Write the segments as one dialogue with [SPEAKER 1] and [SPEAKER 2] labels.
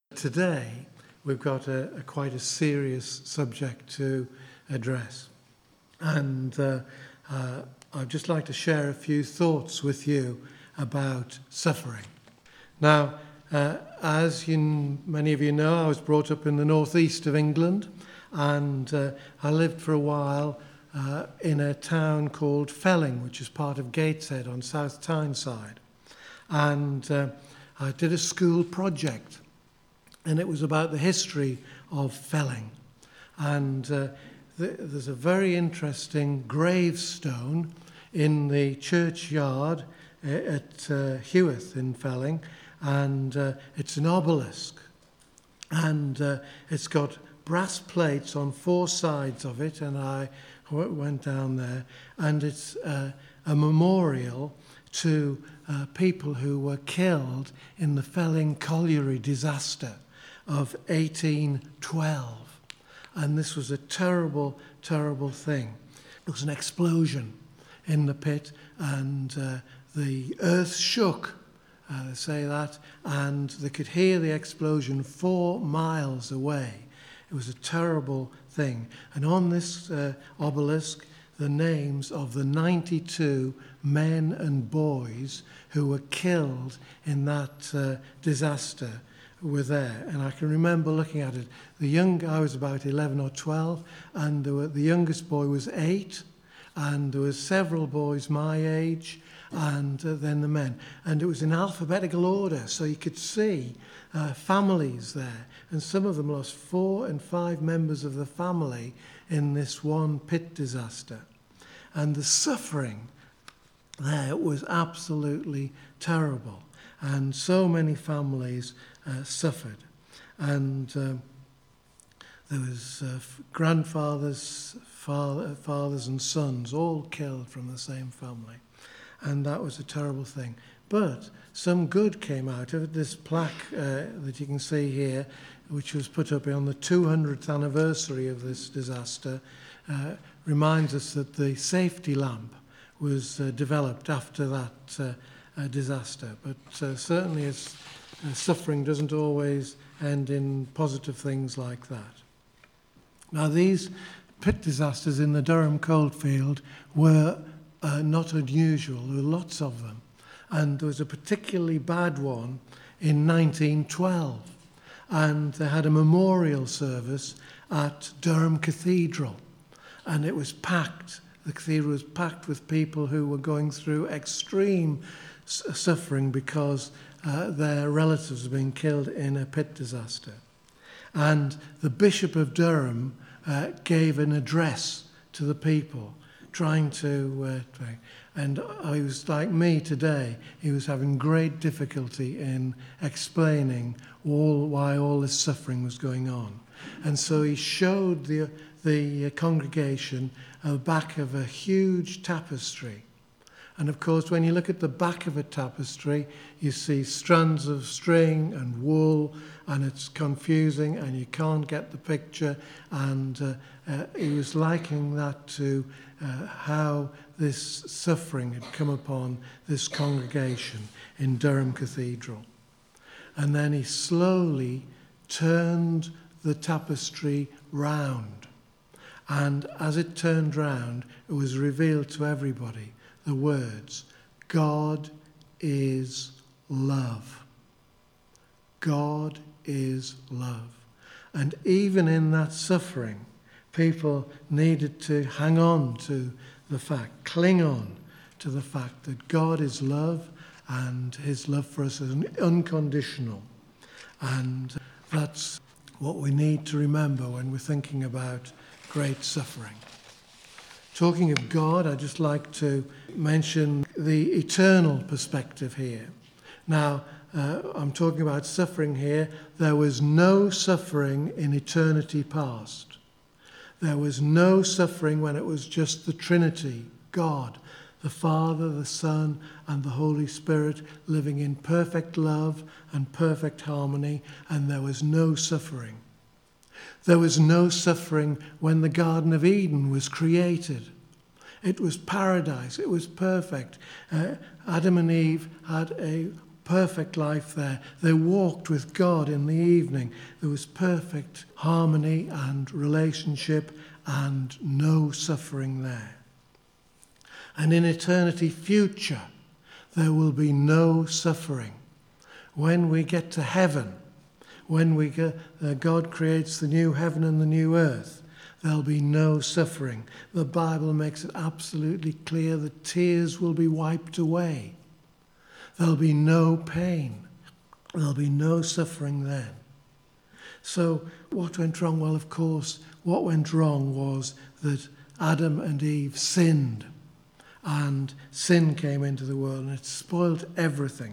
[SPEAKER 1] Today, we've got quite a serious subject to address. And I'd just like to share a few thoughts with you about suffering. Now, many of you know, I was brought up in the northeast of England, and I lived for a while in a town called Felling, which is part of Gateshead on South Tyneside. And I did a school project. And it was about the history of Felling. And there's a very interesting gravestone in the churchyard at Hewith in Felling. And it's an obelisk. And it's got brass plates on four sides of it. And I went down there. And it's a memorial to people who were killed in the Felling colliery disaster of 1812. And this was a terrible, terrible thing. There was an explosion in the pit, and the earth shook, they say that, and they could hear the explosion 4 miles away. It was a terrible thing. And on this obelisk, the names of the 92 men and boys who were killed in that disaster were there. And I can remember looking at it. I was about 11 or 12, and the youngest boy was 8, and there were several boys my age, and then the men. And it was in alphabetical order, so you could see families there. And some of them lost 4 and 5 members of the family in this one pit disaster. And the suffering there was absolutely terrible. And so many families suffered. And there was grandfathers, fathers and sons, all killed from the same family. And that was a terrible thing. But some good came out of it. This plaque that you can see here, which was put up on the 200th anniversary of this disaster, reminds us that the safety lamp was developed after that disaster. But certainly suffering doesn't always end in positive things like that. Now, these pit disasters in the Durham coalfield were not unusual. There were lots of them. And there was a particularly bad one in 1912. And they had a memorial service at Durham Cathedral. And it was packed. The cathedral was packed with people who were going through extreme suffering because their relatives had been killed in a pit disaster. And the Bishop of Durham gave an address to the people, trying to... and he was like me today. He was having great difficulty in explaining why all this suffering was going on. And so he showed the congregation the back of a huge tapestry. And of course, when you look at the back of a tapestry, you see strands of string and wool, and it's confusing, and you can't get the picture. And he was likening that to how this suffering had come upon this congregation in Durham Cathedral. And then he slowly turned the tapestry round. And as it turned round, it was revealed to everybody the words, God is love. God is love. And even in that suffering, people needed to hang on to the fact, cling on to the fact that God is love and his love for us is unconditional. And that's what we need to remember when we're thinking about great suffering. Talking of God, I'd just like to mention the eternal perspective here. Now, I'm talking about suffering here. There was no suffering in eternity past. There was no suffering when it was just the Trinity, God, the Father, the Son, and the Holy Spirit living in perfect love and perfect harmony, and there was no suffering. There was no suffering when the Garden of Eden was created. It was paradise. It was perfect. Adam and Eve had a perfect life there. They walked with God in the evening. There was perfect harmony and relationship and no suffering there. And in eternity future, there will be no suffering. When we get to heaven, when God creates the new heaven and the new earth, there'll be no suffering. The Bible makes it absolutely clear that tears will be wiped away. There'll be no pain. There'll be no suffering then. So what went wrong? Well, of course, what went wrong was that Adam and Eve sinned. And sin came into the world and it spoilt everything.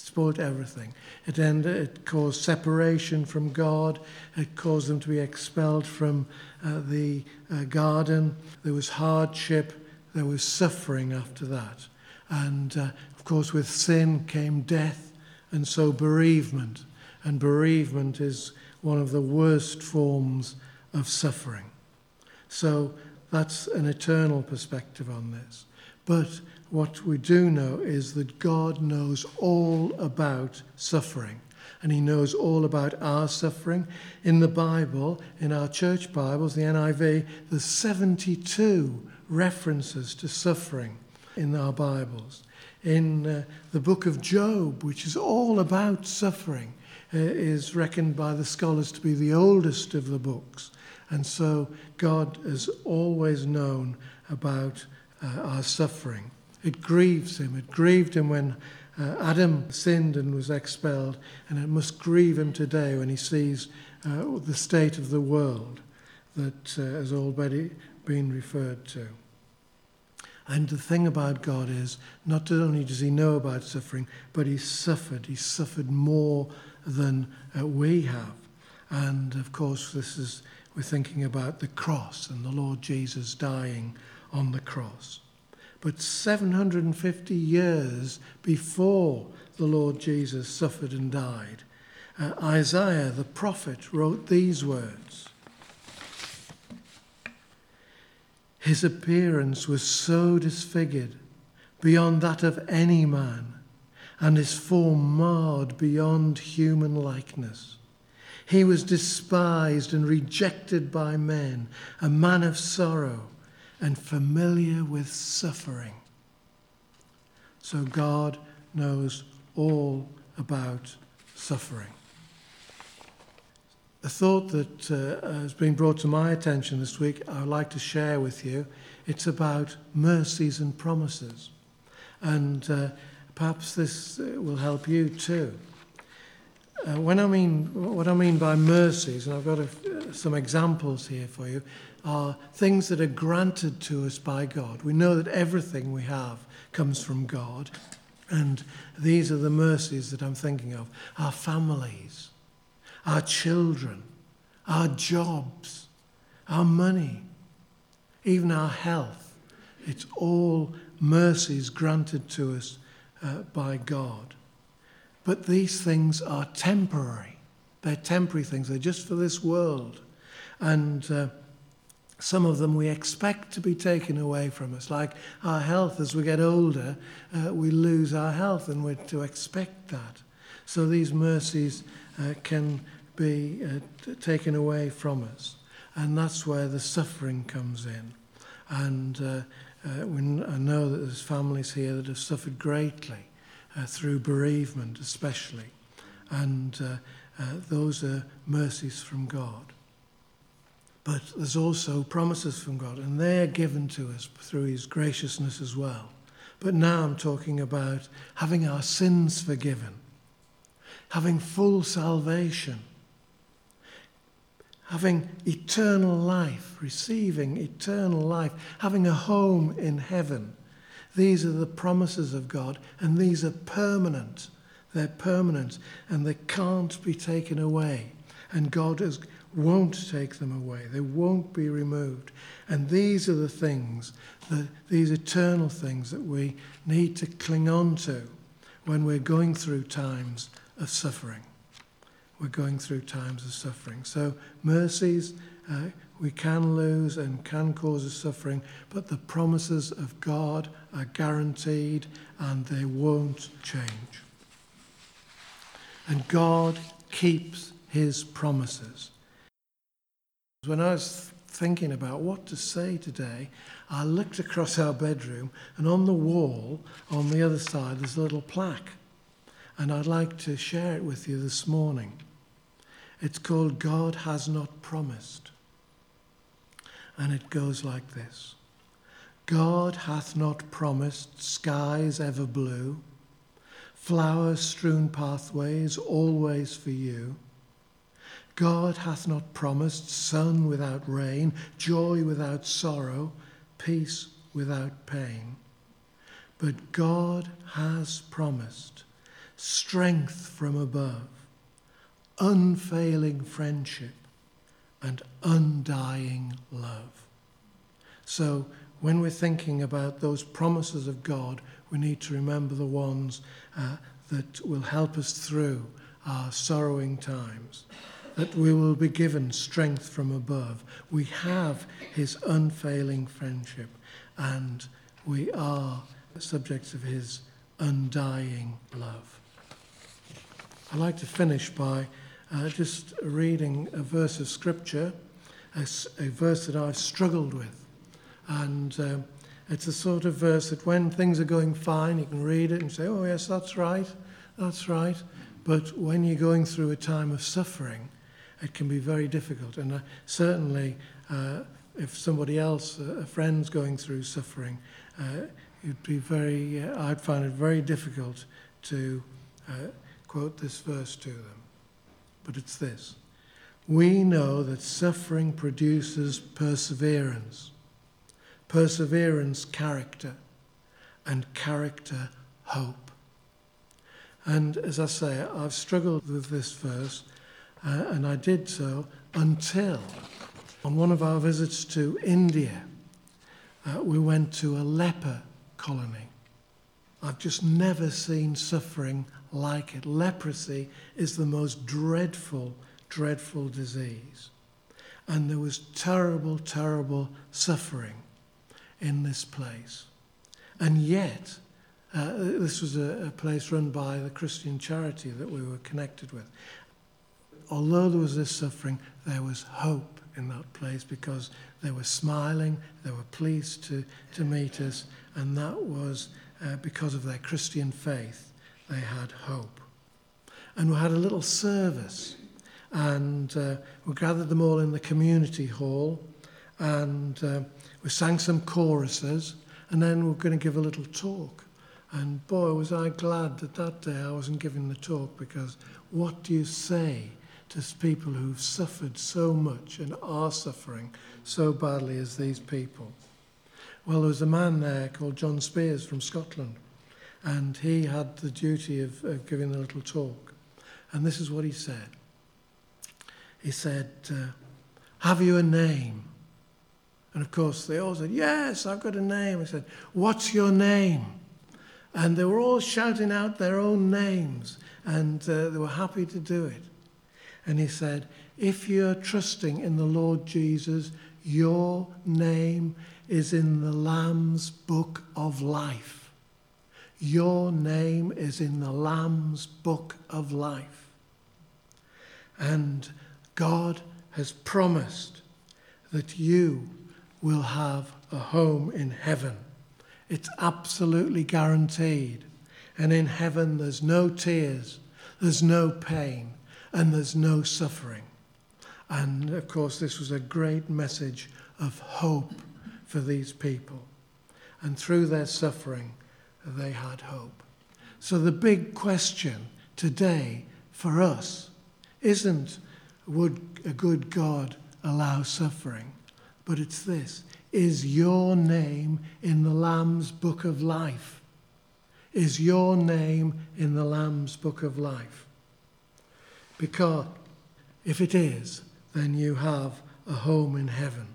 [SPEAKER 1] It caused separation from God. It caused them to be expelled from the garden. There was hardship. There was suffering after that. And of course, with sin came death and so bereavement. And bereavement is one of the worst forms of suffering. So that's an eternal perspective on this. But what we do know is that God knows all about suffering. And he knows all about our suffering. In the Bible, in our church Bibles, the NIV, there's 72 references to suffering in our Bibles. In the book of Job, which is all about suffering, is reckoned by the scholars to be the oldest of the books. And so God has always known about our suffering. It grieves him. It grieved him when Adam sinned and was expelled, and it must grieve him today when he sees the state of the world that has already been referred to. And the thing about God is, not only does he know about suffering, but he's suffered. He's suffered more than we have. And of course, we're thinking about the cross and the Lord Jesus dying on the cross. But 750 years before the Lord Jesus suffered and died, Isaiah the prophet wrote these words. His appearance was so disfigured beyond that of any man, and his form marred beyond human likeness. He was despised and rejected by men, a man of sorrow and familiar with suffering. So God knows all about suffering. A thought that has been brought to my attention this week, I would like to share with you. It's about mercies and promises. And perhaps this will help you too. What I mean by mercies, and I've got some examples here for you, are things that are granted to us by God. We know that everything we have comes from God, and these are the mercies that I'm thinking of. Our families, our children, our jobs, our money, even our health. It's all mercies granted to us by God. But these things are temporary. They're temporary things. They're just for this world. And some of them we expect to be taken away from us. Like our health, as we get older, we lose our health, and we're to expect that. So these mercies can be taken away from us. And that's where the suffering comes in. And I know that there's families here that have suffered greatly through bereavement especially. And those are mercies from God. But there's also promises from God, and they're given to us through his graciousness as well. But now I'm talking about having our sins forgiven, having full salvation, having eternal life, receiving eternal life, having a home in heaven. These are the promises of God, and these are permanent. They're permanent, and they can't be taken away. And God won't take them away. They won't be removed. And these are the things, these eternal things that we need to cling on to when we're going through times of suffering. We're going through times of suffering. So mercies we can lose and can cause us suffering, but the promises of God are guaranteed and they won't change. And God keeps his promises. When I was thinking about what to say today, I looked across our bedroom, and on the wall on the other side there's a little plaque, and I'd like to share it with you this morning. It's called God Has Not Promised, and it goes like this: God hath not promised skies ever blue, flower-strewn pathways always for you. God hath not promised sun without rain, joy without sorrow, peace without pain. But God has promised strength from above, unfailing friendship, and undying love. So when we're thinking about those promises of God, we need to remember the ones that will help us through our sorrowing times. That we will be given strength from above. We have his unfailing friendship, and we are subjects of his undying love. I'd like to finish by just reading a verse of Scripture, a verse that I've struggled with. And it's a sort of verse that when things are going fine, you can read it and say, oh yes, that's right. But when you're going through a time of suffering, it can be very difficult. And certainly, if somebody else, a friend's going through suffering, I'd find it very difficult to quote this verse to them. But it's this: we know that suffering produces perseverance, perseverance character, and character hope. And as I say, I've struggled with this verse. And I did so until on one of our visits to India, we went to a leper colony. I've just never seen suffering like it. Leprosy is the most dreadful, dreadful disease. And there was terrible, terrible suffering in this place. And yet, this was a place run by the Christian charity that we were connected with. Although there was this suffering, there was hope in that place because they were smiling, they were pleased to meet us, and that was because of their Christian faith. They had hope. And we had a little service, and we gathered them all in the community hall, and we sang some choruses, and then we were going to give a little talk. And boy, was I glad that day I wasn't giving the talk, because what do you say to people who've suffered so much and are suffering so badly as these people? Well, there was a man there called John Spears from Scotland, and he had the duty of giving the little talk. And this is what he said. He said, have you a name? And of course they all said, yes, I've got a name. I said, what's your name? And they were all shouting out their own names, and they were happy to do it. And he said, if you're trusting in the Lord Jesus, your name is in the Lamb's book of life. Your name is in the Lamb's book of life. And God has promised that you will have a home in heaven. It's absolutely guaranteed. And in heaven there's no tears, there's no pain, and there's no suffering. And of course this was a great message of hope for these people. And through their suffering, they had hope. So the big question today for us isn't, would a good God allow suffering? But it's this: is your name in the Lamb's book of life? Is your name in the Lamb's book of life? Because if it is, then you have a home in heaven.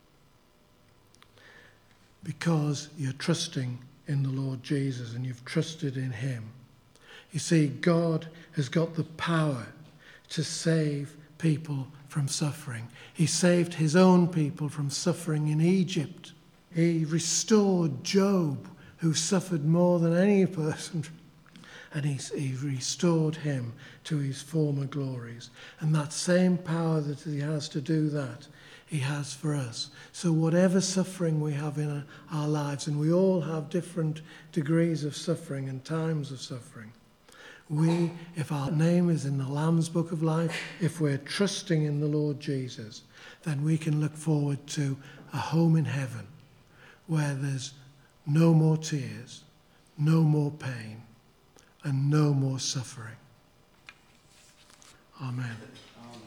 [SPEAKER 1] Because you're trusting in the Lord Jesus and you've trusted in him. You see, God has got the power to save people from suffering. He saved his own people from suffering in Egypt. He restored Job, who suffered more than any person. and he restored him to his former glories. And that same power that he has to do that, he has for us. So whatever suffering we have in our lives, and we all have different degrees of suffering and times of suffering, we, if our name is in the Lamb's Book of Life, if we're trusting in the Lord Jesus, then we can look forward to a home in heaven where there's no more tears, no more pain, and no more suffering. Amen.